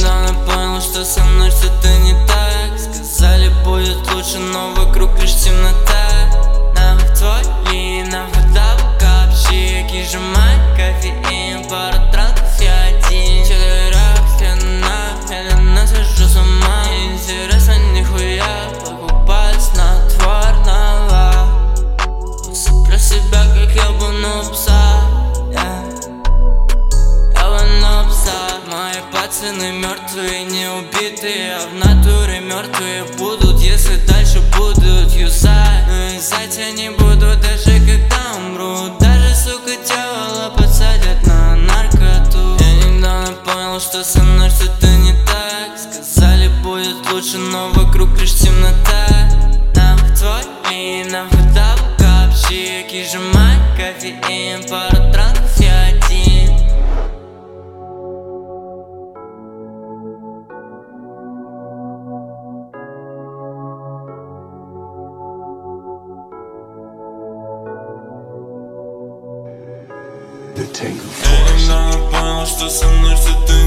недавно понял, что со мной что-то не так. Сказали, будет лучше, но вокруг лишь темнота. Нахуй твой лин, нахуй табака, пшик и жмай кофеин, пару транков я один. Четверах, я насажу с ума. Интересно, нихуя покупать снотворного. Усыплю себя, как ебаного пса. Мои пацаны мертвые, не убитые, а в натуре мертвые будут, если дальше будут юзать. Но юзать я не буду, даже когда умру. Даже, сука, дьявола подсадят на наркоту. Я недавно понял, что со мной что-то не так. Сказали, будет лучше, но вокруг лишь темнота. Нахуй твой лин, нахуй табака, пшик и жмай кофеин, пару транков я один. Я недавно понял, что со мной что-то